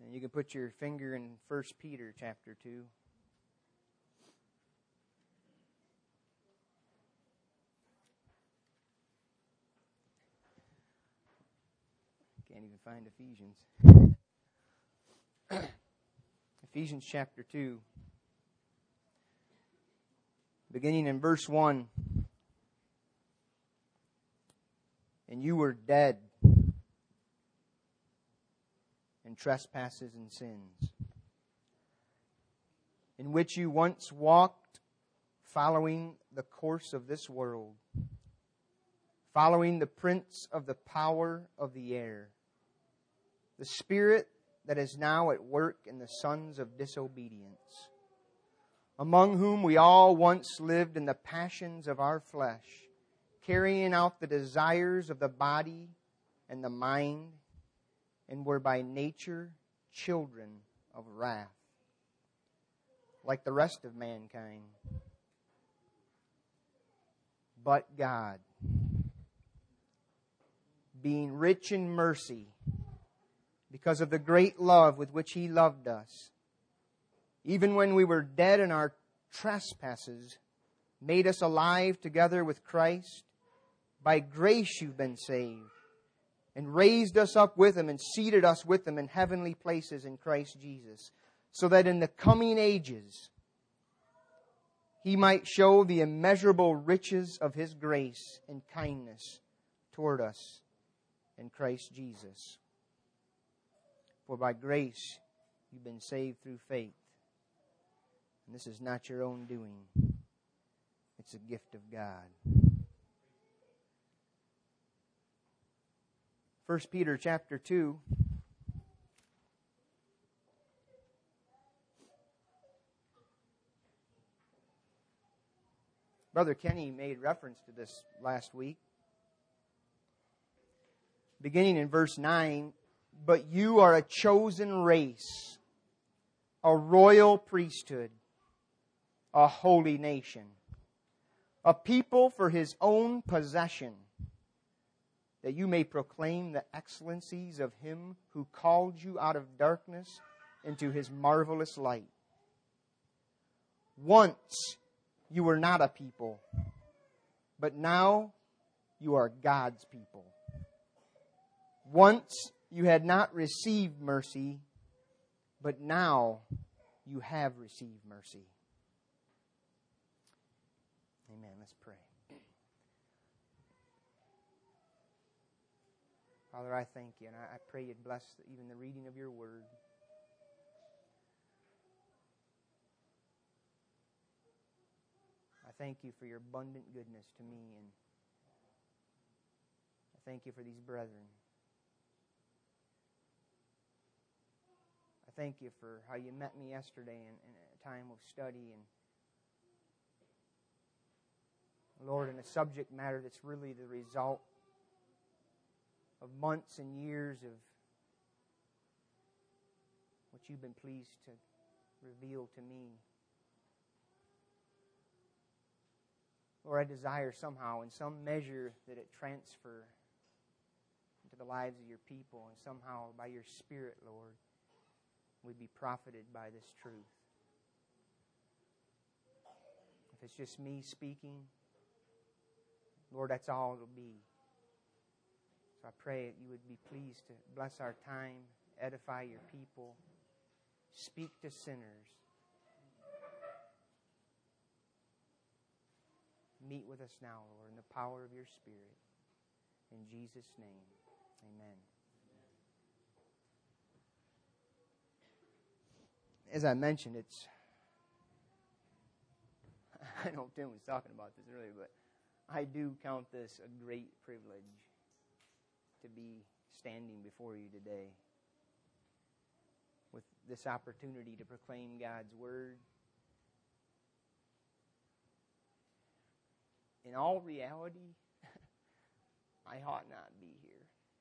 And you can put your finger in 1 Peter chapter 2. Can't even find Ephesians. Ephesians chapter 2. Beginning in verse 1. And you were dead in trespasses and sins, in which you once walked, following the course of this world, following the prince of the power of the air, the spirit that is now at work in the sons of disobedience, among whom we all once lived in the passions of our flesh, carrying out the desires of the body and the mind, and were by nature children of wrath, like the rest of mankind. But God, being rich in mercy, because of the great love with which He loved us, even when we were dead in our trespasses, made us alive together with Christ. By grace you've been saved, and raised us up with Him and seated us with Him in heavenly places in Christ Jesus, so that in the coming ages He might show the immeasurable riches of His grace and kindness toward us in Christ Jesus. For by grace you've been saved through faith. And this is not your own doing. It's a gift of God. 1 Peter chapter 2. Brother Kenny made reference to this last week. Beginning in verse 9, but you are a chosen race, a royal priesthood, a holy nation, a people for His own possession, that you may proclaim the excellencies of Him who called you out of darkness into His marvelous light. Once you were not a people, but now you are God's people. Once you had not received mercy, but now you have received mercy. Amen. Let's pray. Father, I thank You, and I pray You'd bless even the reading of Your Word. I thank You for Your abundant goodness to me, and I thank You for these brethren. I thank You for how You met me yesterday in a time of study, and Lord, in a subject matter that's really the result of months and years of what You've been pleased to reveal to me. Lord, I desire somehow, in some measure, that it transfer into the lives of Your people, and somehow by Your Spirit, Lord, we'd be profited by this truth. If it's just me speaking, Lord, that's all it'll be. So I pray that You would be pleased to bless our time, edify Your people, speak to sinners, meet with us now, Lord, in the power of Your Spirit. In Jesus' name, amen. As I mentioned, I know Tim was talking about this earlier, but I do count this a great privilege to be standing before you today with this opportunity to proclaim God's Word. In all reality, I ought not be here.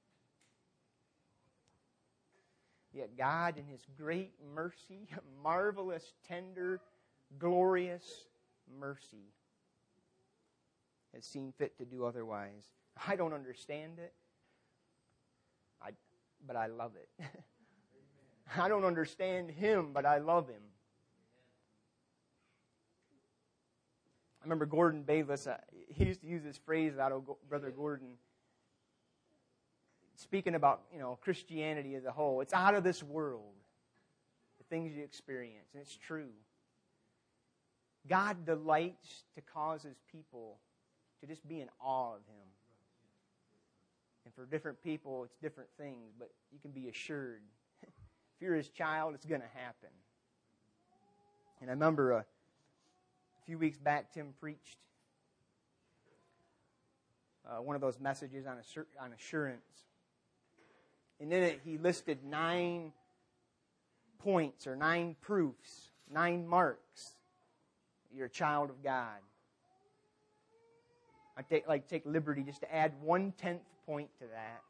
Yet God, in His great mercy, marvelous, tender, glorious mercy, has seen fit to do otherwise. I don't understand it, but I love it. I don't understand Him, but I love Him. I remember Gordon Bayless, he used to use this phrase out of Brother Gordon, speaking about, Christianity as a whole. It's out of this world, the things you experience, and it's true. God delights to cause His people to just be in awe of Him. And for different people, it's different things, but you can be assured, if you're His child, it's going to happen. And I remember a few weeks back, Tim preached one of those messages on assurance. And in it, he listed 9 points or 9 proofs, 9 marks that you're a child of God. I take liberty just to add 1/10 point to that.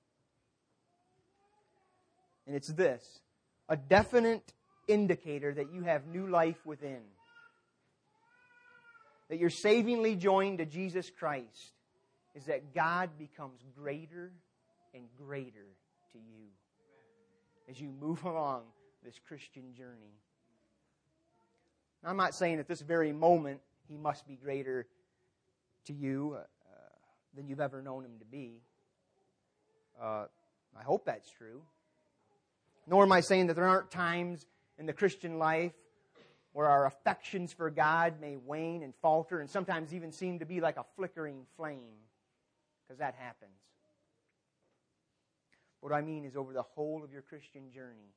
And it's this: a definite indicator that you have new life within. That you're savingly joined to Jesus Christ is that God becomes greater and greater to you as you move along this Christian journey. Now, I'm not saying at this very moment He must be greater to you than you've ever known Him to be. I hope that's true. Nor am I saying that there aren't times in the Christian life where our affections for God may wane and falter and sometimes even seem to be like a flickering flame, because that happens. What I mean is over the whole of your Christian journey,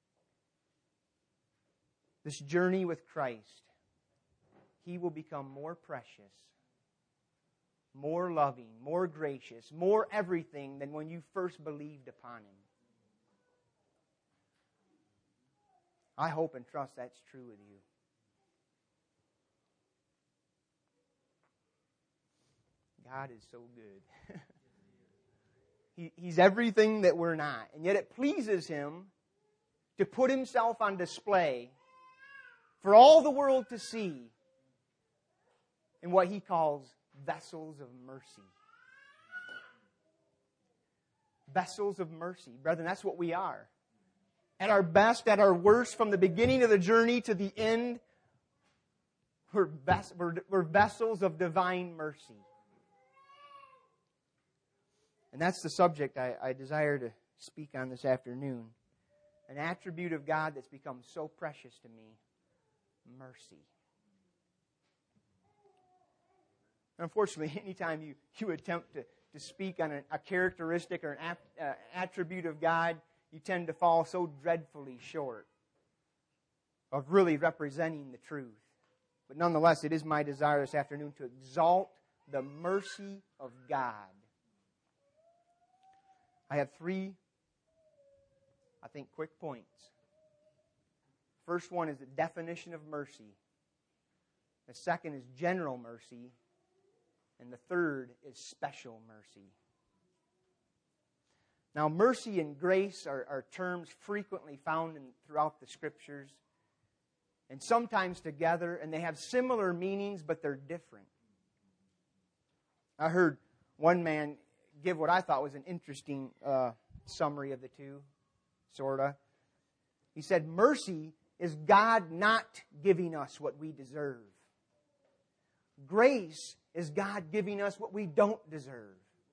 this journey with Christ, He will become more precious, more loving, more gracious, more everything than when you first believed upon Him. I hope and trust that's true with you. God is so good. He's everything that we're not. And yet it pleases Him to put Himself on display for all the world to see in what He calls vessels of mercy. Vessels of mercy. Brethren, that's what we are. At our best, at our worst, from the beginning of the journey to the end, we're vessels of divine mercy. And that's the subject I desire to speak on this afternoon. An attribute of God that's become so precious to me: mercy. Unfortunately, anytime you attempt to speak on a characteristic or an attribute of God, you tend to fall so dreadfully short of really representing the truth. But nonetheless, it is my desire this afternoon to exalt the mercy of God. I have 3, quick points. First one is the definition of mercy. The second is general mercy. And the third is special mercy. Now, mercy and grace are terms frequently found throughout the Scriptures, and sometimes together, and they have similar meanings, but they're different. I heard one man give what I thought was an interesting summary of the two, sort of. He said, mercy is God not giving us what we deserve. Grace is God giving us what we don't deserve.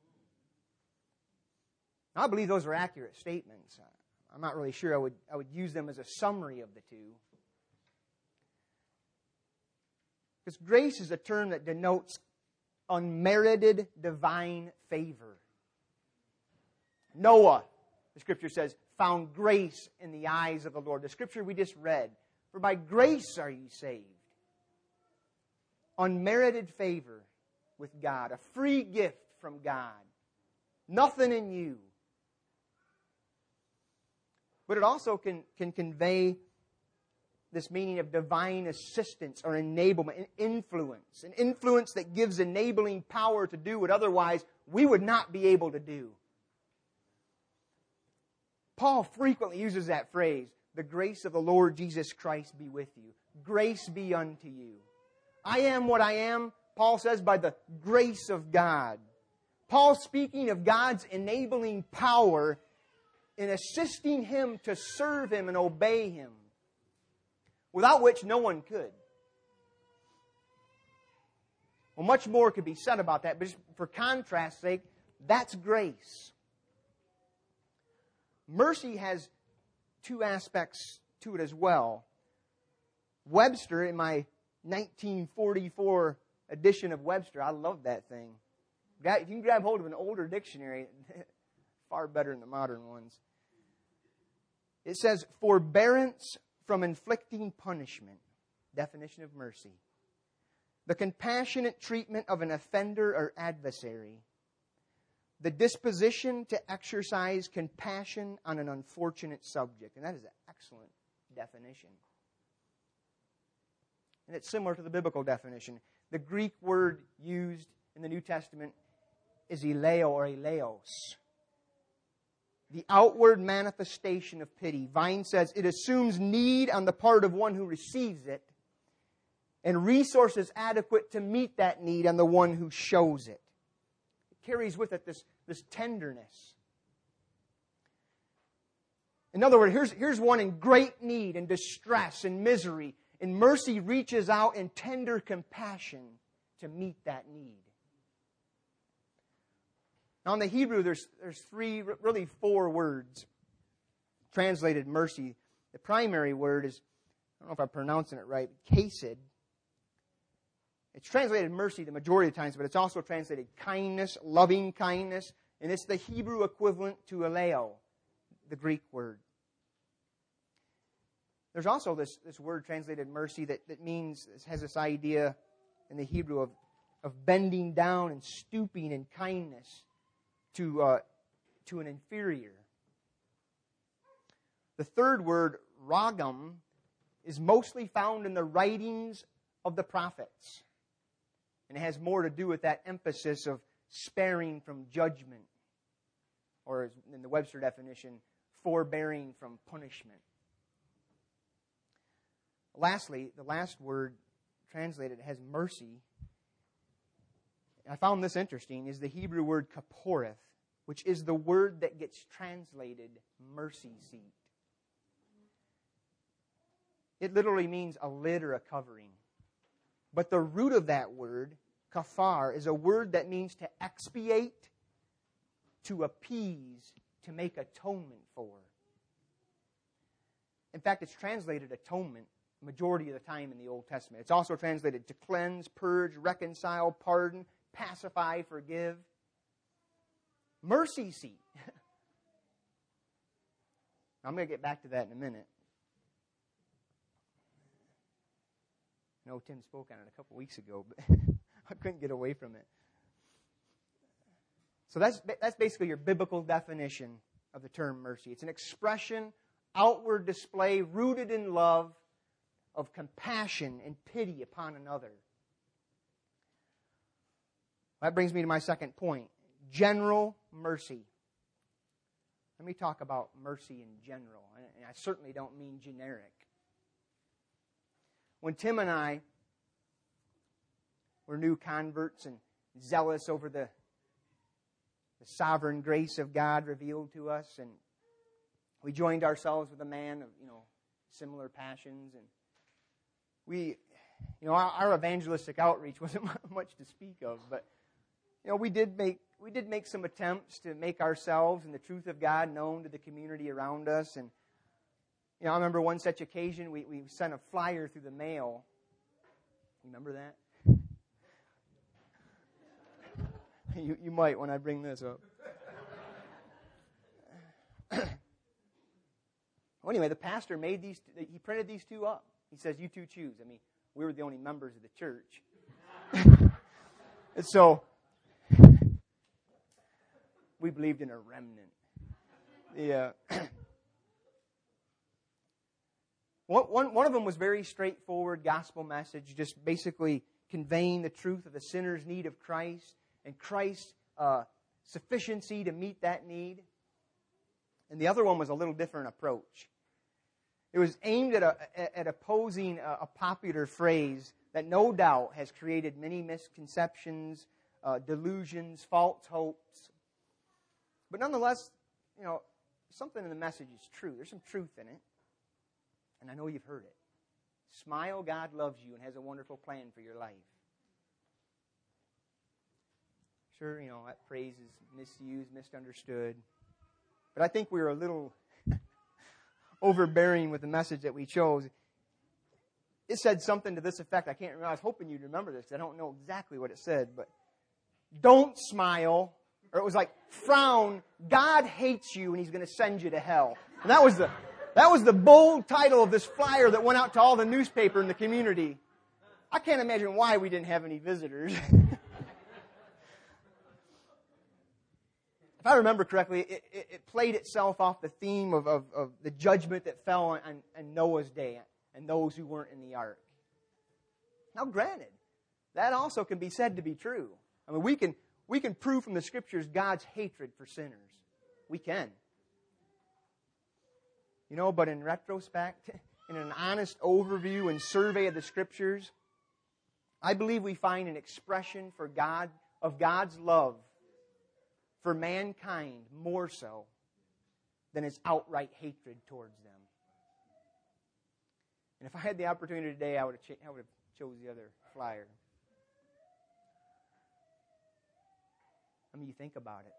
Now, I believe those are accurate statements. I'm not really sure I would use them as a summary of the two. Because grace is a term that denotes unmerited divine favor. Noah, the Scripture says, found grace in the eyes of the Lord. The Scripture we just read, for by grace are you saved. Unmerited favor with God, a free gift from God. Nothing in you. But it also can convey this meaning of divine assistance or enablement, an influence that gives enabling power to do what otherwise we would not be able to do. Paul frequently uses that phrase, the grace of the Lord Jesus Christ be with you. Grace be unto you. I am what I am, Paul says, by the grace of God. Paul, speaking of God's enabling power, in assisting him to serve him and obey him, without which no one could. Well, much more could be said about that, but just for contrast's sake, that's grace. Mercy has two aspects to it as well. Webster, in my 1944 edition of Webster, I love that thing. If you can grab hold of an older dictionary, far better than the modern ones. It says, forbearance from inflicting punishment. Definition of mercy. The compassionate treatment of an offender or adversary. The disposition to exercise compassion on an unfortunate subject. And that is an excellent definition. And it's similar to the biblical definition. The Greek word used in the New Testament is eleo or eleos. The outward manifestation of pity. Vine says it assumes need on the part of one who receives it and resources adequate to meet that need on the one who shows it. It carries with it this tenderness. In other words, here's one in great need and distress and misery, and mercy reaches out in tender compassion to meet that need. Now in the Hebrew, there's really four words translated mercy. The primary word is, I don't know if I'm pronouncing it right, chesed. It's translated mercy the majority of times, but it's also translated kindness, loving kindness, and it's the Hebrew equivalent to eleo, the Greek word. There's also this word translated mercy that means, has this idea in the Hebrew of bending down and stooping in kindness to an inferior. The third word, ragam, is mostly found in the writings of the prophets. And it has more to do with that emphasis of sparing from judgment. Or in the Webster definition, forbearing from punishment. Lastly, the last word translated has mercy. I found this interesting, is the Hebrew word kaporeth, which is the word that gets translated mercy seat. It literally means a lid or a covering. But the root of that word, kafar, is a word that means to expiate, to appease, to make atonement for. In fact, it's translated atonement majority of the time in the Old Testament. It's also translated to cleanse, purge, reconcile, pardon, pacify, forgive. Mercy seat. I'm going to get back to that in a minute. I know Tim spoke on it a couple weeks ago, but I couldn't get away from it. So that's basically your biblical definition of the term mercy. It's an expression, outward display, rooted in love, of compassion and pity upon another. That brings me to my second point. General mercy. Let me talk about mercy in general. And I certainly don't mean generic. When Tim and I were new converts and zealous over the sovereign grace of God revealed to us, and we joined ourselves with a man of, similar passions, and we, our evangelistic outreach wasn't much to speak of, but we did make some attempts to make ourselves and the truth of God known to the community around us. And I remember one such occasion we sent a flyer through the mail. You remember that? You might when I bring this up. Well, anyway, the pastor he printed these two up. He says, you two choose. I mean, we were the only members of the church. And so, we believed in a remnant. Yeah. One of them was very straightforward gospel message, just basically conveying the truth of the sinner's need of Christ and Christ's sufficiency to meet that need. And the other one was a little different approach. It was aimed at opposing a popular phrase that no doubt has created many misconceptions, delusions, false hopes. But nonetheless, something in the message is true. There's some truth in it. And I know you've heard it. Smile, God loves you and has a wonderful plan for your life. Sure, that phrase is misused, misunderstood. But I think we were a little overbearing with the message that we chose. It said something to this effect. I can't remember. I was hoping you'd remember this. I don't know exactly what it said. But don't smile. Or it was like, frown. God hates you and He's going to send you to hell. And that was the bold title of this flyer that went out to all the newspaper in the community. I can't imagine why we didn't have any visitors. If I remember correctly, it played itself off the theme of the judgment that fell on Noah's day and those who weren't in the ark. Now, granted, that also can be said to be true. I mean, we can prove from the Scriptures God's hatred for sinners. We can. But in retrospect, in an honest overview and survey of the Scriptures, I believe we find an expression of God's love for mankind more so than His outright hatred towards them. And if I had the opportunity today, I would have chose the other flyer. I mean, you think about it.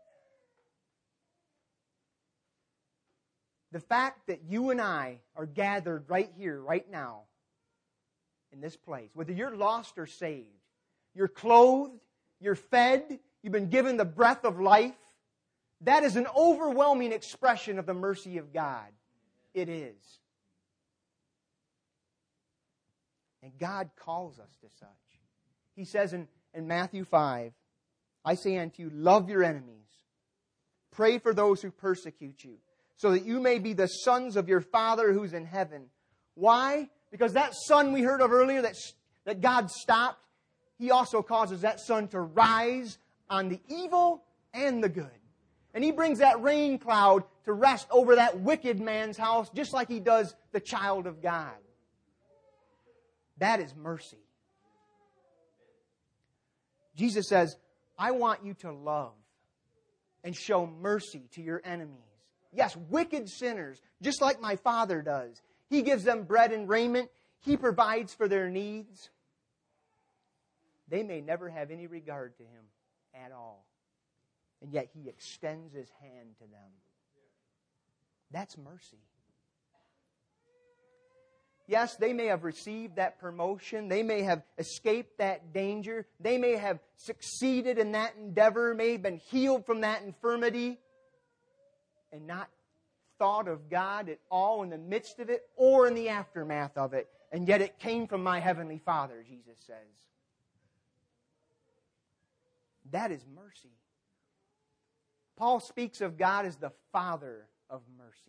The fact that you and I are gathered right here, right now, in this place, whether you're lost or saved, you're clothed, you're fed, you've been given the breath of life, that is an overwhelming expression of the mercy of God. It is. And God calls us to such. He says in Matthew 5, I say unto you, love your enemies. Pray for those who persecute you, so that you may be the sons of your Father who's in heaven. Why? Because that sun we heard of earlier that God stopped, He also causes that sun to rise on the evil and the good. And He brings that rain cloud to rest over that wicked man's house, just like He does the child of God. That is mercy. Jesus says, I want you to love and show mercy to your enemies. Yes, wicked sinners, just like my Father does. He gives them bread and raiment. He provides for their needs. They may never have any regard to Him at all. And yet He extends His hand to them. That's mercy. Yes, they may have received that promotion. They may have escaped that danger. They may have succeeded in that endeavor, may have been healed from that infirmity, and not thought of God at all in the midst of it or in the aftermath of it. And yet it came from my Heavenly Father, Jesus says. That is mercy. Paul speaks of God as the Father of mercies.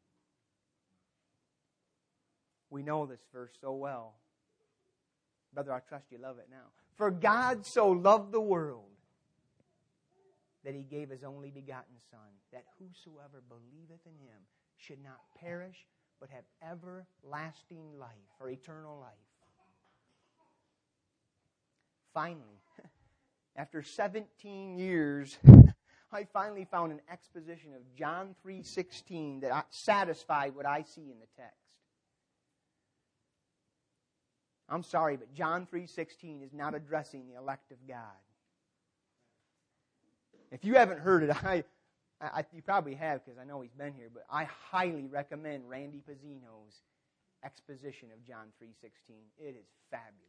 We know this verse so well. Brother, I trust you love it now. For God so loved the world that He gave His only begotten Son, that whosoever believeth in Him should not perish, but have everlasting life, or eternal life. Finally, after 17 years, I finally found an exposition of John 3:16 that satisfied what I see in the text. I'm sorry, but John 3:16 is not addressing the elect of God. If you haven't heard it, you probably have because I know he's been here, but I highly recommend Randy Pizzino's exposition of John 3:16. It is fabulous.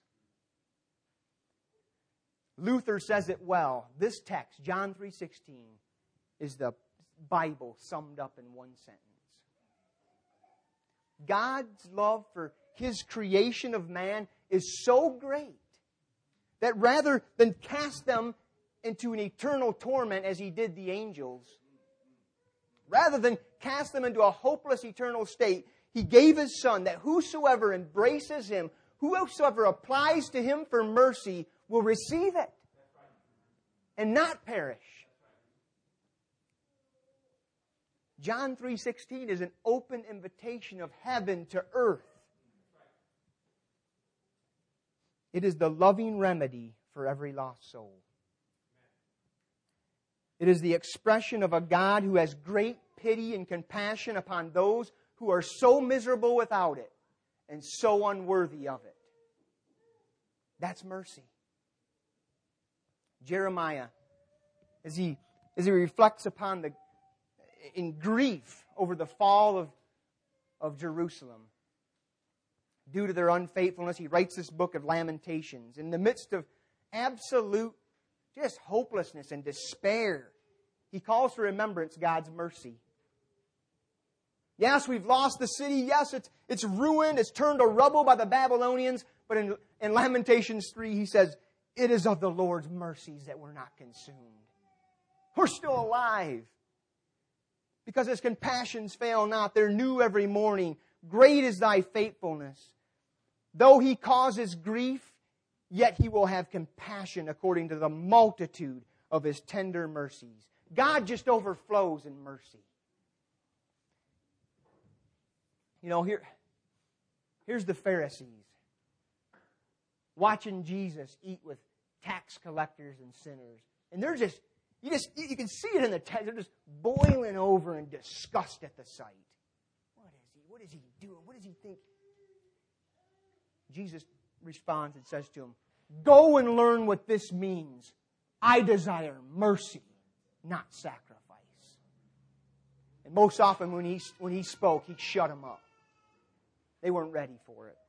Luther says it well. This text, John 3:16, is the Bible summed up in one sentence. God's love for His creation of man is so great that rather than cast them into an eternal torment as He did the angels, rather than cast them into a hopeless eternal state, He gave His Son that whosoever embraces Him, whosoever applies to Him for mercy will receive it and not perish. John 3:16 is an open invitation of heaven to earth. It is the loving remedy for every lost soul. It is the expression of a God who has great pity and compassion upon those who are so miserable without it and so unworthy of it. That's mercy. Jeremiah, as he reflects upon in grief over the fall of Jerusalem, due to their unfaithfulness, he writes this book of Lamentations. In the midst of absolute just hopelessness and despair, he calls to remembrance God's mercy. Yes, we've lost the city. Yes, it's ruined. It's turned to rubble by the Babylonians. But in Lamentations 3, he says, it is of the Lord's mercies that we're not consumed. We're still alive. Because His compassions fail not. They're new every morning. Great is Thy faithfulness. Though He causes grief, yet He will have compassion according to the multitude of His tender mercies. God just overflows in mercy. You know, here's the Pharisees watching Jesus eat with tax collectors and sinners. And they're just, you can see it in the text, they're just boiling over in disgust at the sight. What is he doing? What does he think? Jesus responds and says to him, go and learn what this means. I desire mercy, not sacrifice. And most often when he spoke, he shut them up. They weren't ready for it.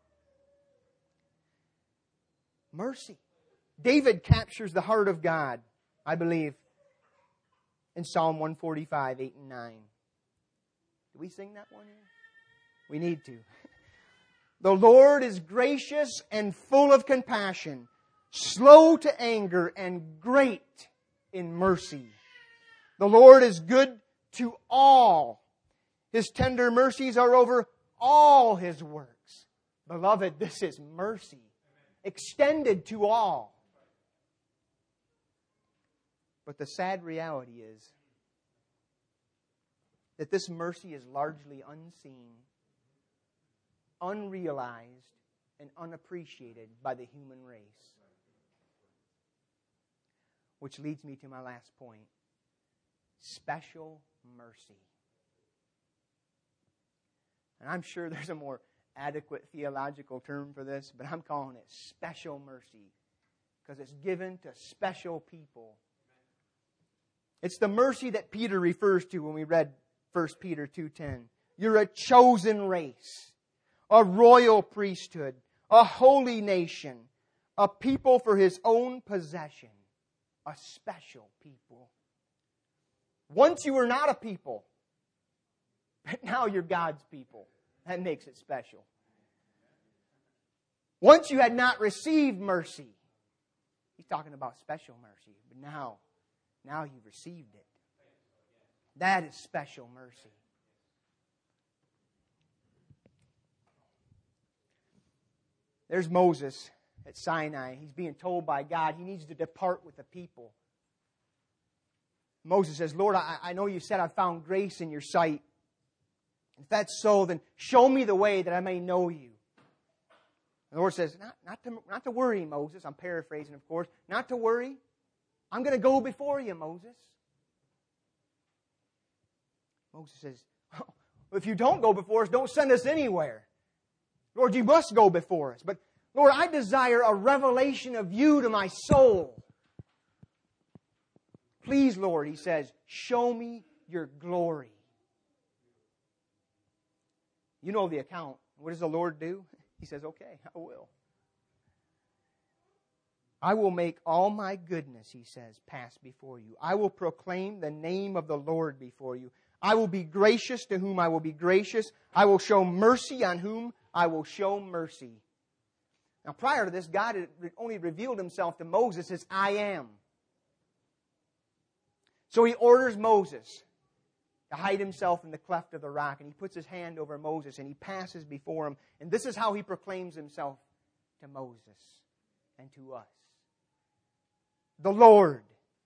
Mercy. David captures the heart of God, I believe, in Psalm 145, 8 and 9. Do we sing that one here? We need to. The Lord is gracious and full of compassion, slow to anger and great in mercy. The Lord is good to all. His tender mercies are over all His works. Beloved, this is mercy extended to all. But the sad reality is that this mercy is largely unseen, unrealized, and unappreciated by the human race. Which leads me to my last point. Special mercy. And I'm sure there's a more adequate theological term for this, but I'm calling it special mercy because it's given to special people. It's the mercy that Peter refers to when we read 1 Peter 2:10. You're a chosen race, a royal priesthood, a holy nation, a people for His own possession, a special people. Once you were not a people, but now you're God's people. That makes it special. Once you had not received mercy, He's talking about special mercy, but now you've received it. That is special mercy. There's Moses at Sinai. He's being told by God he needs to depart with the people. Moses says, Lord, I know you said I found grace in your sight. If that's so, then show me the way that I may know you. And the Lord says, not to worry, Moses. I'm paraphrasing, of course. Not to worry. I'm going to go before you, Moses. Moses says, well, if you don't go before us, don't send us anywhere. Lord, you must go before us. But Lord, I desire a revelation of you to my soul. Please, Lord, he says, show me your glory. You know the account. What does the Lord do? He says, okay, I will. I will make all my goodness, he says, pass before you. I will proclaim the name of the Lord before you. I will be gracious to whom I will be gracious. I will show mercy on whom I will show mercy. Now, prior to this, God had only revealed Himself to Moses as I am. So He orders Moses to hide himself in the cleft of the rock, and He puts His hand over Moses, and He passes before him. And this is how He proclaims Himself to Moses and to us. The Lord,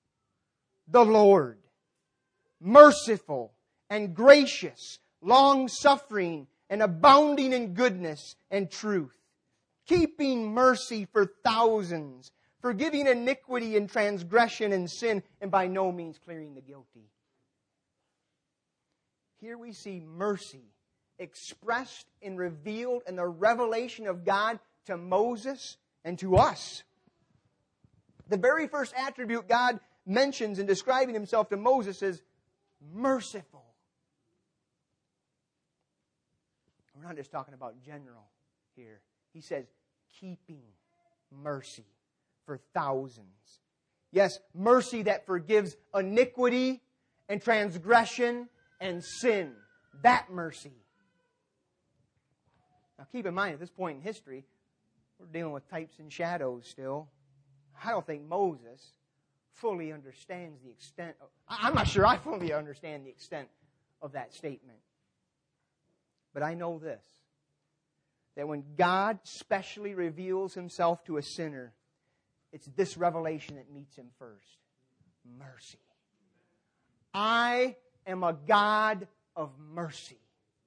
merciful and gracious, long-suffering and abounding in goodness and truth, keeping mercy for thousands, forgiving iniquity and transgression and sin, and by no means clearing the guilty. here we see mercy expressed and revealed in the revelation of God to Moses and to us. The very first attribute God mentions in describing Himself to Moses is merciful. We're not just talking about general here. He says, keeping mercy for thousands. Yes, mercy that forgives iniquity and transgression and sin. That mercy. Now keep in mind, at this point in history, we're dealing with types and shadows still. I don't think Moses fully understands the extent of... I'm not sure I fully understand the extent of that statement. But I know this, that when God specially reveals Himself to a sinner, it's this revelation that meets him first. Mercy. I am a God of mercy.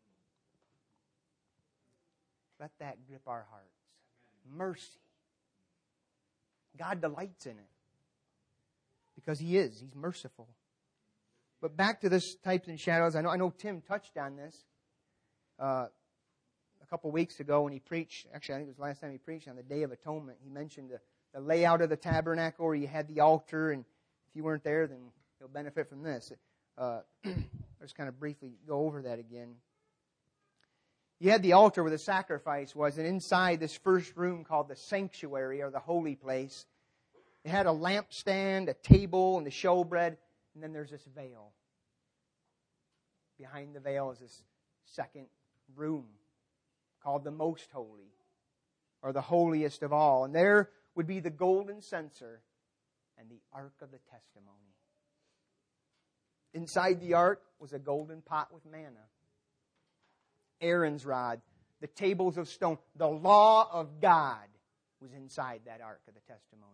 Let that grip our hearts. Mercy. God delights in it. Because He is. He's merciful. But back to this types and shadows. I know Tim touched on this a couple weeks ago when he preached. Actually, I think it was the last time he preached on the Day of Atonement. He mentioned the layout of the tabernacle where you had the altar. And if you weren't there, then you'll benefit from this. I'll just kind of briefly go over that again. You had the altar where the sacrifice was, and inside this first room called the sanctuary, or the holy place, it had a lampstand, a table, and the showbread, and then there's this veil. Behind the veil is this second room called the Most Holy, or the holiest of all. And there would be the golden censer and the Ark of the Testimony. Inside the ark was a golden pot with manna, Aaron's rod, the tables of stone. The law of God was inside that Ark of the Testimony.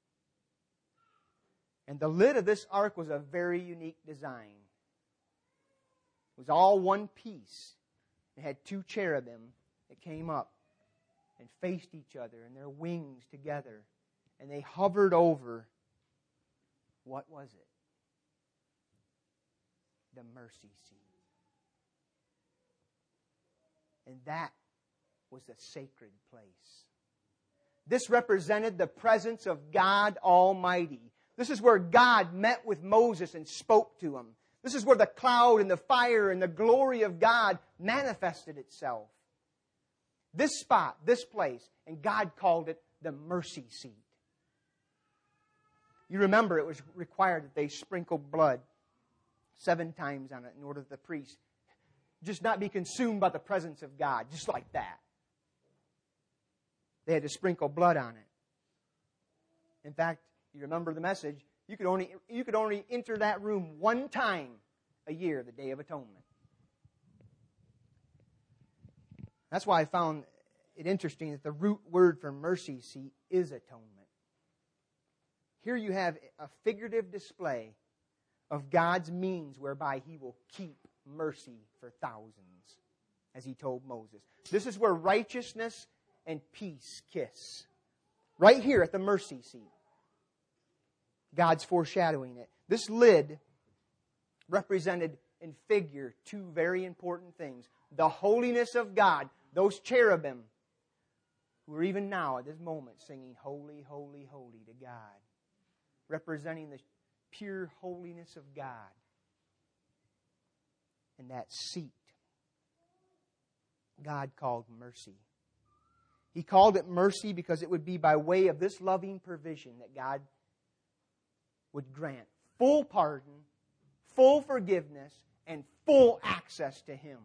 And the lid of this ark was a very unique design. It was all one piece. It had two cherubim that came up and faced each other, and their wings together. And they hovered over, what was it? The mercy seat. And that was the sacred place. This represented the presence of God Almighty. This is where God met with Moses and spoke to him. This is where the cloud and the fire and the glory of God manifested itself. This spot, this place, and God called it the mercy seat. You remember it was required that they sprinkle blood 7 times on it in order that the priest just not be consumed by the presence of God, just like that. They had to sprinkle blood on it. In fact, you remember the message, you could only enter that room 1 time a year, the Day of Atonement. That's why I found it interesting that the root word for mercy seat is atonement. Here you have a figurative display of God's means whereby He will keep mercy for thousands, as He told Moses. This is where righteousness and peace kiss. Right here at the mercy seat. God's foreshadowing it. This lid represented in figure 2 very important things. The holiness of God, those cherubim who are even now at this moment singing, Holy, Holy, Holy to God, representing the pure holiness of God. And that seat, God called mercy. He called it mercy because it would be by way of this loving provision that God would grant full pardon, full forgiveness, and full access to Him.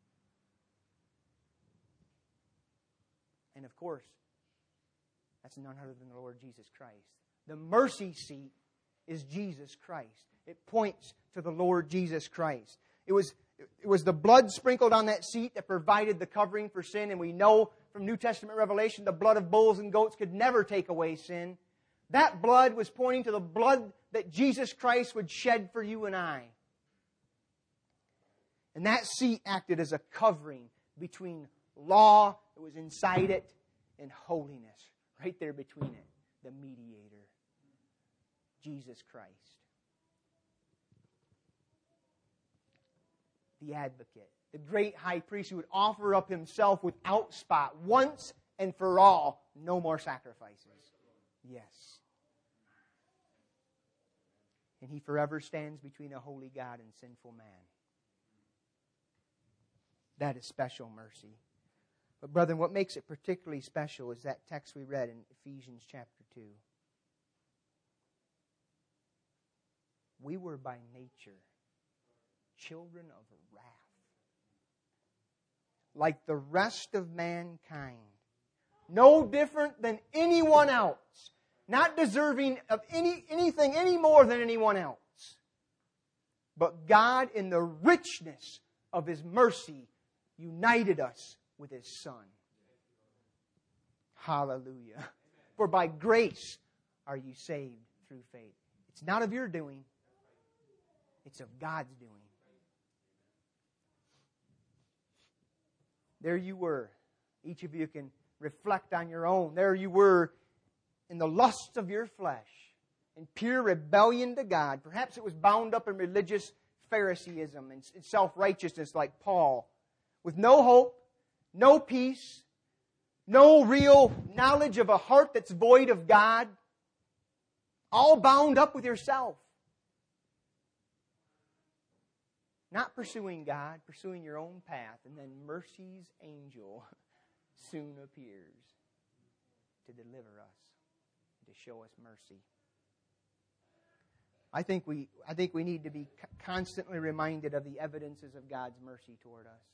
And of course, that's none other than the Lord Jesus Christ. The mercy seat is Jesus Christ. It points to the Lord Jesus Christ. It was the blood sprinkled on that seat that provided the covering for sin. And we know from New Testament revelation the blood of bulls and goats could never take away sin. That blood was pointing to the blood that Jesus Christ would shed for you and I. And that seat acted as a covering between law that was inside it and holiness. Right there between it, the mediator, Jesus Christ. the advocate, the great high priest who would offer up himself without spot, once and for all, no more sacrifices. Yes. And He forever stands between a holy God and sinful man. That is special mercy. But brethren, what makes it particularly special is that text we read in Ephesians chapter 2. We were by nature children of wrath, like the rest of mankind. No different than anyone else. Not deserving of anything any more than anyone else. But God, in the richness of His mercy, united us with His Son. Hallelujah. For by grace are you saved through faith. It's not of your doing. It's of God's doing. There you were. Each of you can reflect on your own. There you were in the lusts of your flesh, in pure rebellion to God. Perhaps it was bound up in religious Phariseeism and self-righteousness like Paul, with no hope, no peace, no real knowledge of a heart that's void of God, all bound up with yourself. Not pursuing God, pursuing your own path, and then mercy's angel soon appears to deliver us, to show us mercy. I think we need to be constantly reminded of the evidences of God's mercy toward us.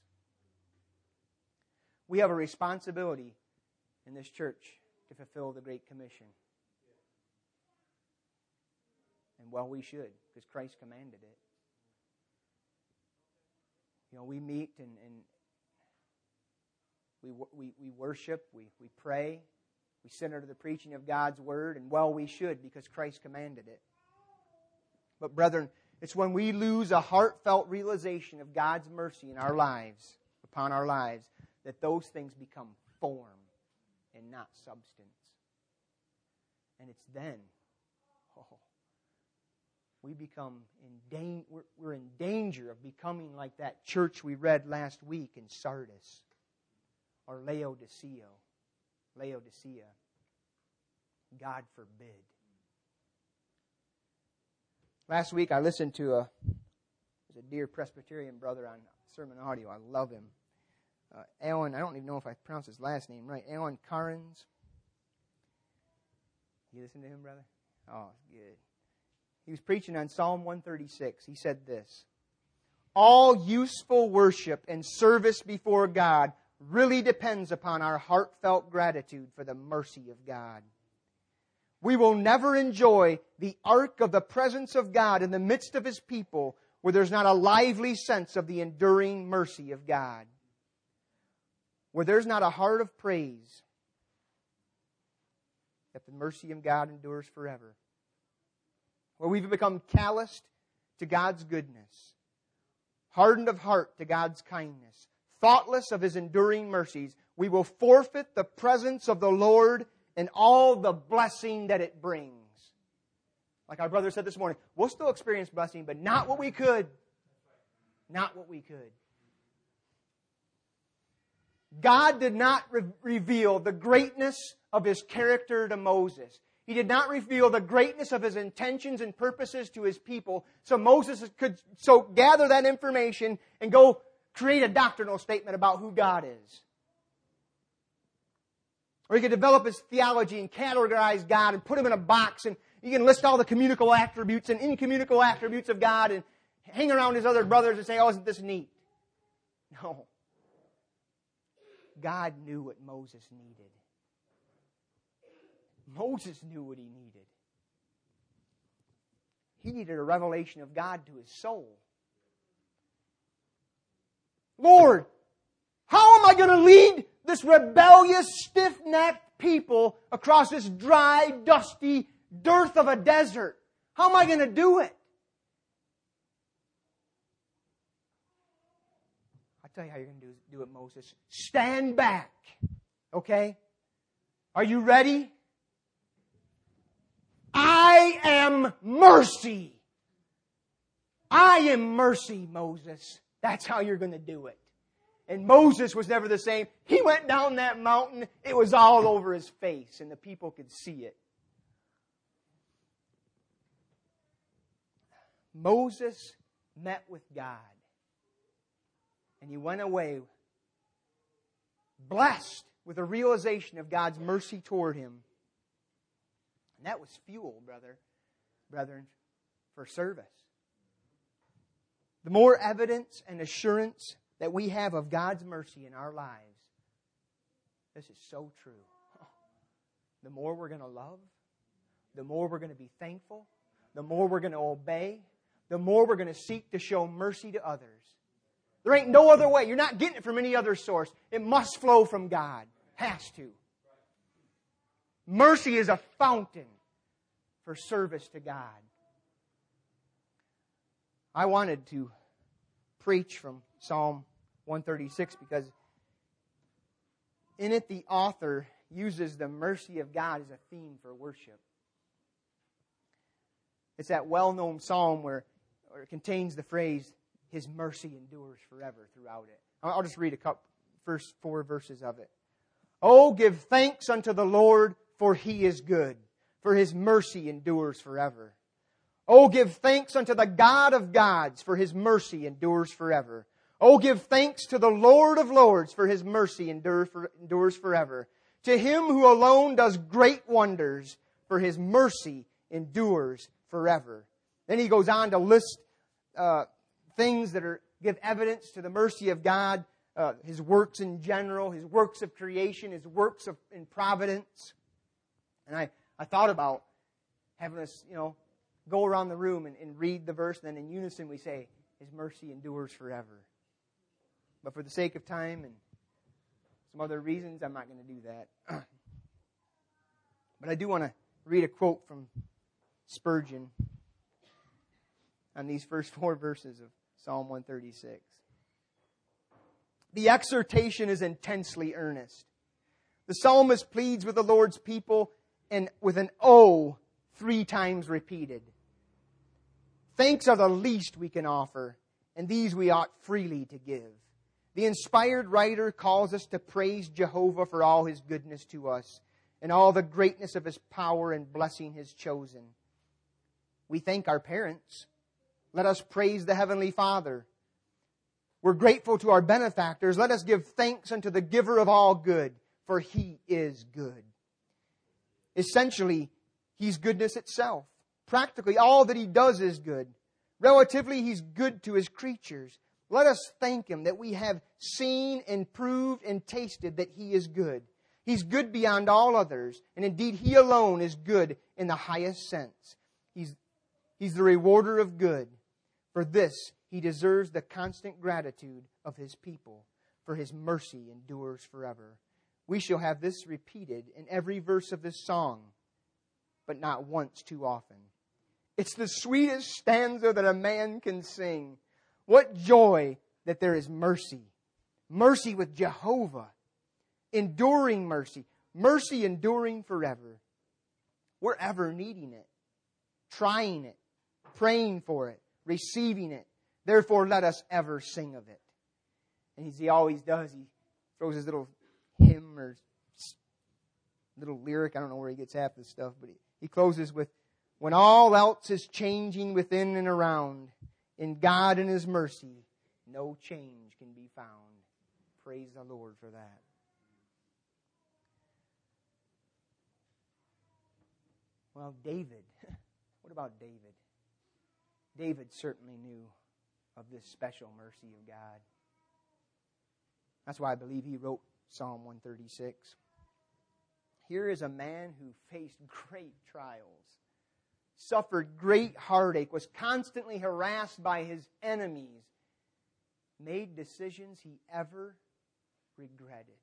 We have a responsibility in this church to fulfill the Great Commission. And well, we should, because Christ commanded it. You know, we meet and we worship, we pray, we sit under the preaching of God's Word, and well, we should, because Christ commanded it. But brethren, it's when we lose a heartfelt realization of God's mercy in our lives, upon our lives, that those things become form and not substance. And it's then, we become we're in danger of becoming like that church we read last week in Sardis or Laodicea. God forbid. Last week I listened to a dear Presbyterian brother on sermon audio. I love him. Alan, I don't even know if I pronounced his last name right. Alan Carnes. You listen to him, brother? Oh, good. He was preaching on Psalm 136. He said this: all useful worship and service before God really depends upon our heartfelt gratitude for the mercy of God. We will never enjoy the ark of the presence of God in the midst of His people where there's not a lively sense of the enduring mercy of God. Where there's not a heart of praise that the mercy of God endures forever. Where we've become calloused to God's goodness, hardened of heart to God's kindness, thoughtless of His enduring mercies, we will forfeit the presence of the Lord and all the blessing that it brings. Like our brother said this morning, we'll still experience blessing, but not what we could. Not what we could. God did not reveal the greatness of His character to Moses. He did not reveal the greatness of His intentions and purposes to His people, so Moses could gather that information and go create a doctrinal statement about who God is. Or he could develop his theology and categorize God and put Him in a box, and you can list all the communicable attributes and incommunicable attributes of God and hang around his other brothers and say, oh, isn't this neat? No. God knew what Moses needed. Moses knew what he needed. He needed a revelation of God to his soul. Lord, how am I going to lead this rebellious, stiff-necked people across this dry, dusty dearth of a desert? How am I going to do it? I'll tell you how you're going to do it, Moses. Stand back. Okay? Are you ready? I am mercy. I am mercy, Moses. That's how you're going to do it. And Moses was never the same. He went down that mountain. It was all over his face, and the people could see it. Moses met with God. And he went away blessed with a realization of God's mercy toward him. And that was fuel, brethren, for service. The more evidence and assurance that we have of God's mercy in our lives, this is so true. The more we're going to love, the more we're going to be thankful, the more we're going to obey, the more we're going to seek to show mercy to others. There ain't no other way. You're not getting it from any other source. It must flow from God. Has to. Mercy is a fountain for service to God. I wanted to preach from Psalm 136 because in it the author uses the mercy of God as a theme for worship. It's that well-known psalm where it contains the phrase, His mercy endures forever throughout it. I'll just read first 4 verses of it. Oh, give thanks unto the Lord, for He is good, for His mercy endures forever. Oh, give thanks unto the God of gods, for His mercy endures forever. Oh, give thanks to the Lord of lords, for His mercy endures forever. To Him who alone does great wonders, for His mercy endures forever. Then he goes on to list things that give evidence to the mercy of God, His works in general, His works of creation, His works in providence. And I thought about having us, go around the room and read the verse, and then in unison we say, His mercy endures forever. But for the sake of time and some other reasons, I'm not going to do that. But I do want to read a quote from Spurgeon on these first 4 verses of Psalm 136. The exhortation is intensely earnest. The psalmist pleads with the Lord's people and with an "oh" 3 times repeated. Thanks are the least we can offer, and these we ought freely to give. The inspired writer calls us to praise Jehovah for all His goodness to us and all the greatness of His power in blessing His chosen. We thank our parents. Let us praise the Heavenly Father. We're grateful to our benefactors. Let us give thanks unto the giver of all good, for He is good. Essentially, He's goodness itself. Practically, all that He does is good. Relatively, He's good to His creatures. Let us thank Him that we have seen and proved and tasted that He is good. He's good beyond all others, and indeed He alone is good in the highest sense. He's the rewarder of good. For this, He deserves the constant gratitude of His people, for His mercy endures forever. We shall have this repeated in every verse of this song, but not once too often. It's the sweetest stanza that a man can sing. What joy that there is mercy. Mercy with Jehovah. Enduring mercy. Mercy enduring forever. We're ever needing it. Trying it. Praying for it. Receiving it. Therefore, let us ever sing of it. And as he always does, he throws his little hymn or little lyric. I don't know where he gets half this stuff, but he closes with, when all else is changing within and around, in God and His mercy, no change can be found. Praise the Lord for that. Well, David. What about David? David certainly knew of this special mercy of God. That's why I believe he wrote Psalm 136. Here is a man who faced great trials, suffered great heartache, was constantly harassed by his enemies, made decisions he ever regretted.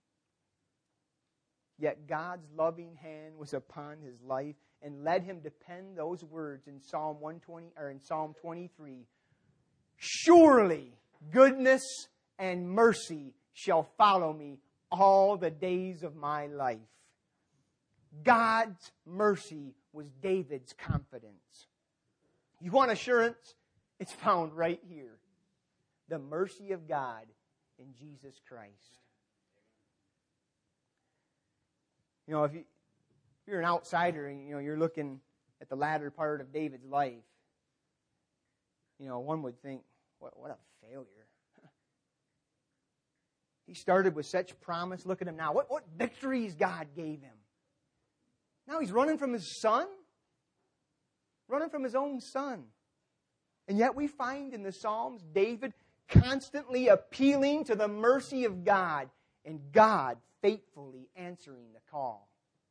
Yet God's loving hand was upon his life and led him to pen those words in Psalm 23. Surely goodness and mercy shall follow me all the days of my life. God's mercy was David's confidence. You want assurance? It's found right here. The mercy of God in Jesus Christ. You know, if you're an outsider and you're looking at the latter part of David's life, one would think, what a failure. He started with such promise. Look at him now. What victories God gave him. Now he's running from his son. Running from his own son. And yet we find in the Psalms David constantly appealing to the mercy of God and God faithfully answering the call.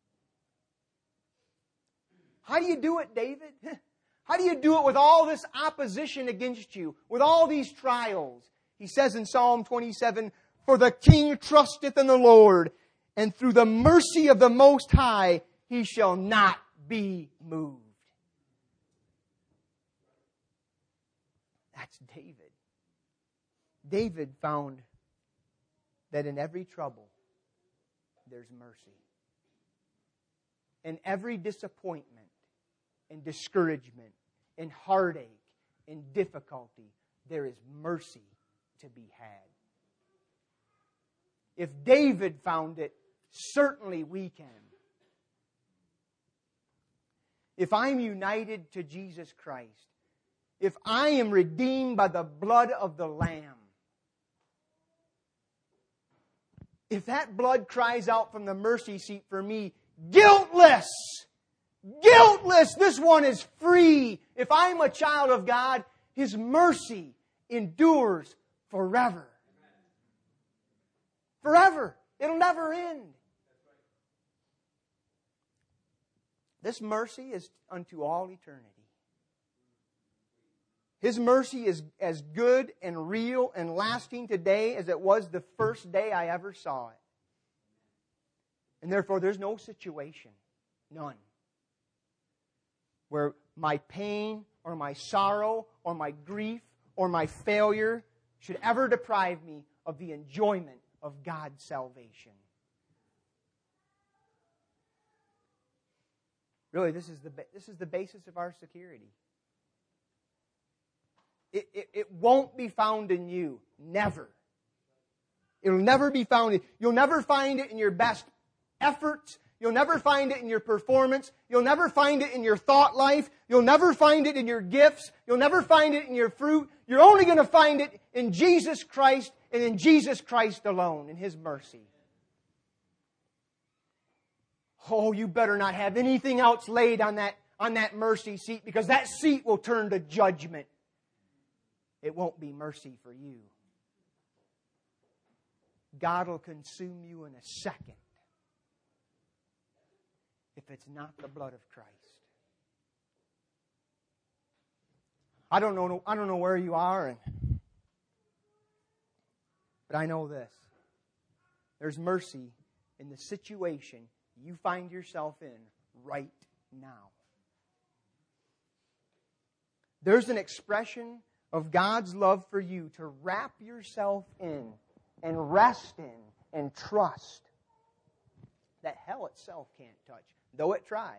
How do you do it, David? How do you do it with all this opposition against you, with all these trials? He says in Psalm 27, "For the king trusteth in the Lord, and through the mercy of the Most High he shall not be moved." That's David. David found that in every trouble, there's mercy. In every disappointment and discouragement and heartache and difficulty, there is mercy to be had. If David found it, certainly we can. If I'm united to Jesus Christ, if I am redeemed by the blood of the Lamb, if that blood cries out from the mercy seat for me, guiltless, guiltless, this one is free. If I'm a child of God, His mercy endures forever. Forever. It'll never end. This mercy is unto all eternity. His mercy is as good and real and lasting today as it was the first day I ever saw it. And therefore, there's no situation, none, where my pain or my sorrow or my grief or my failure should ever deprive me of the enjoyment of God's salvation. Really, this is the basis of our security. It won't be found in you. Never. It'll never be found. You'll never find it in your best efforts. You'll never find it in your performance. You'll never find it in your thought life. You'll never find it in your gifts. You'll never find it in your fruit. You're only going to find it in Jesus Christ and in Jesus Christ alone, in His mercy. Oh, you better not have anything else laid on that mercy seat, because that seat will turn to judgment. It won't be mercy for you. God will consume you in a second if it's not the blood of Christ. I don't know where you are, but I know this. There's mercy in the situation you find yourself in right now. There's an expression of God's love for you to wrap yourself in and rest in and trust that hell itself can't touch, though it try.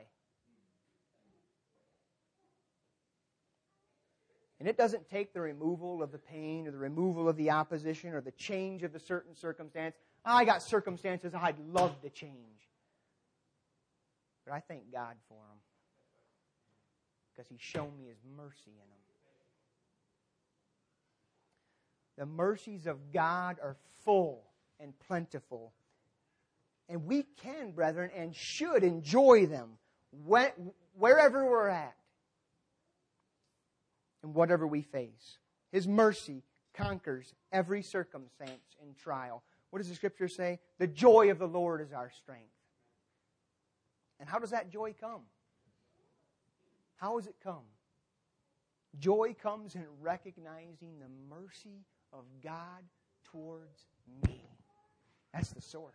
And it doesn't take the removal of the pain or the removal of the opposition or the change of a certain circumstance. I got circumstances I'd love to change. But I thank God for them, because He's shown me His mercy in them. The mercies of God are full and plentiful. And we can, brethren, and should enjoy them wherever we're at and whatever we face. His mercy conquers every circumstance and trial. What does the Scripture say? The joy of the Lord is our strength. And how does that joy come? How does it come? Joy comes in recognizing the mercy of God towards me. That's the source.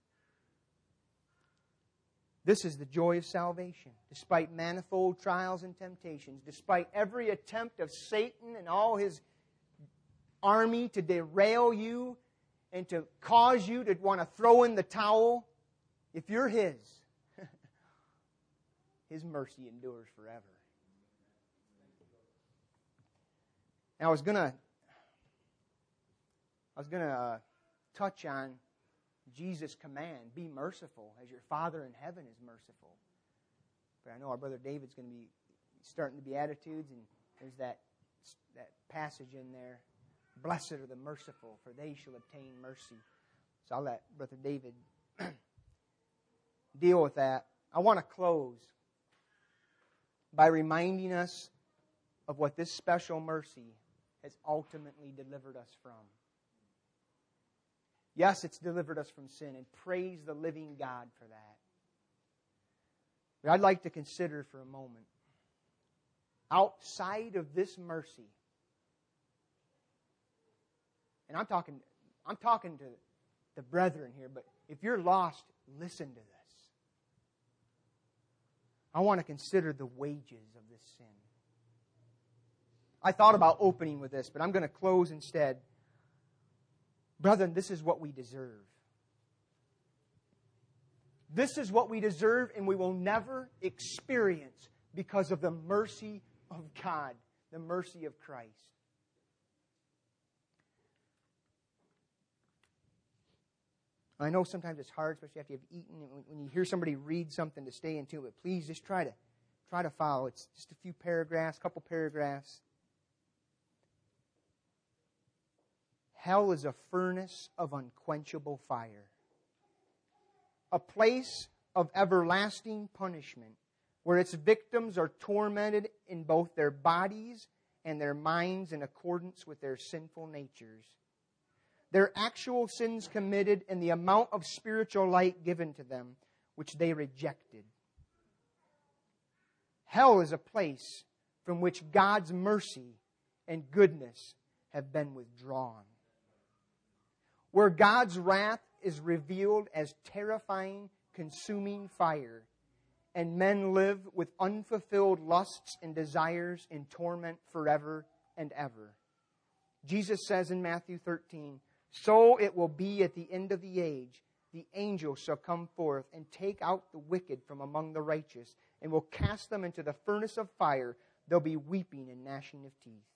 This is the joy of salvation. Despite manifold trials and temptations, despite every attempt of Satan and all his army to derail you and to cause you to want to throw in the towel, if you're His, His mercy endures forever. Now, I was going to I was going to touch on Jesus' command, be merciful as your Father in heaven is merciful. But I know our brother David's going to be starting the Beatitudes, and there's that passage in there, blessed are the merciful, for they shall obtain mercy. So I'll let Brother David deal with that. I want to close by reminding us of what this special mercy has ultimately delivered us from. Yes, it's delivered us from sin, and praise the living God for that. But I'd like to consider for a moment, outside of this mercy, and I'm talking to the brethren here, but if you're lost, listen to this. I want to consider the wages of this sin. I thought about opening with this, but I'm going to close instead. Brethren, this is what we deserve. This is what we deserve, and we will never experience because of the mercy of God, the mercy of Christ. I know sometimes it's hard, especially after you've eaten, when you hear somebody read something to stay into it. But please just try to follow. It's just a few paragraphs, couple paragraphs. Hell is a furnace of unquenchable fire, a place of everlasting punishment, where its victims are tormented in both their bodies and their minds in accordance with their sinful natures. Their actual sins committed and the amount of spiritual light given to them, which they rejected. Hell is a place from which God's mercy and goodness have been withdrawn, where God's wrath is revealed as terrifying, consuming fire, and men live with unfulfilled lusts and desires in torment forever and ever. Jesus says in Matthew 13, "So it will be at the end of the age. The angels shall come forth and take out the wicked from among the righteous, and will cast them into the furnace of fire. There'll be weeping and gnashing of teeth."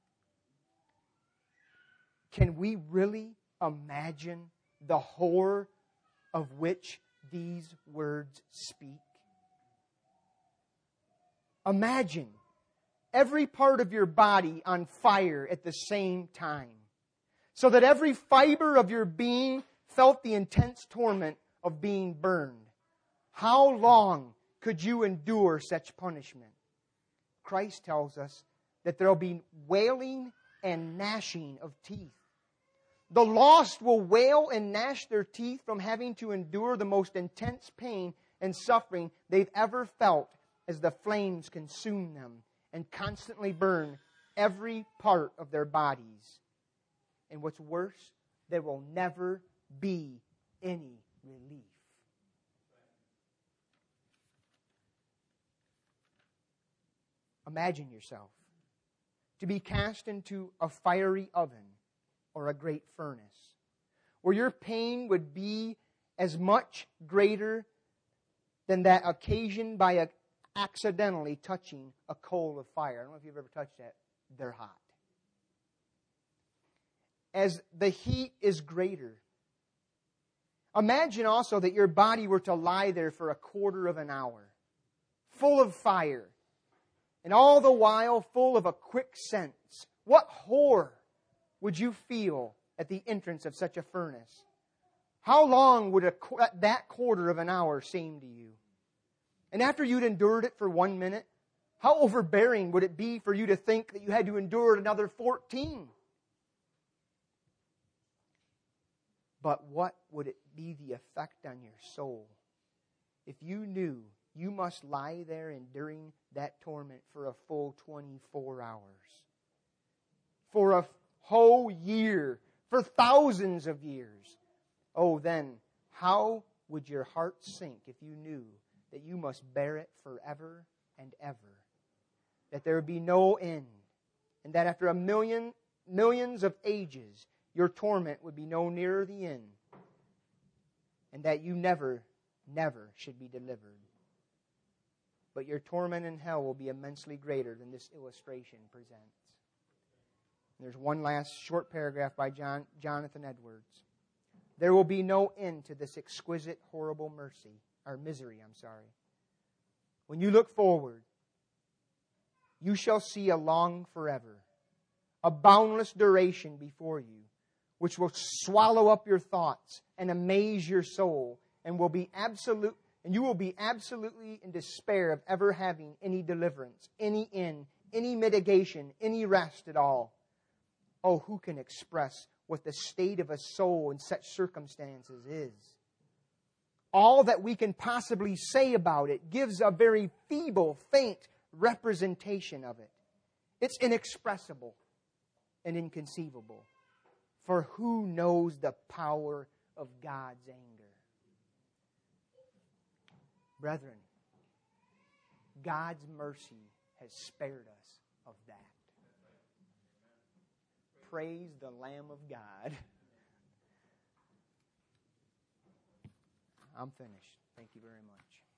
Can we really imagine the horror of which these words speak? Imagine every part of your body on fire at the same time, so that every fiber of your being felt the intense torment of being burned. How long could you endure such punishment? Christ tells us that there will be wailing and gnashing of teeth. The lost will wail and gnash their teeth from having to endure the most intense pain and suffering they've ever felt as the flames consume them and constantly burn every part of their bodies. And what's worse, there will never be any relief. Imagine yourself to be cast into a fiery oven or a great furnace, where your pain would be as much greater than that occasioned by accidentally touching a coal of fire. I don't know if you've ever touched that. They're hot. As the heat is greater. Imagine also that your body were to lie there for a quarter of an hour, full of fire, and all the while full of a quick sense. What horror would you feel at the entrance of such a furnace? How long would that quarter of an hour seem to you? And after you'd endured it for 1 minute, how overbearing would it be for you to think that you had to endure another 14? But what would it be the effect on your soul if you knew you must lie there enduring that torment for a full 24 hours? For a whole year, for thousands of years. Oh, then, how would your heart sink if you knew that you must bear it forever and ever? That there would be no end, and that after millions of ages, your torment would be no nearer the end, and that you never should be delivered. But your torment in hell will be immensely greater than this illustration presents. There's one last short paragraph by Jonathan Edwards. There will be no end to this exquisite, horrible misery. When you look forward, you shall see a long forever, a boundless duration before you, which will swallow up your thoughts and amaze your soul, and you will be absolutely in despair of ever having any deliverance, any end, any mitigation, any rest at all. Oh, who can express what the state of a soul in such circumstances is? All that we can possibly say about it gives a very feeble, faint representation of it. It's inexpressible and inconceivable. For who knows the power of God's anger? Brethren, God's mercy has spared us of that. Praise the Lamb of God. I'm finished. Thank you very much.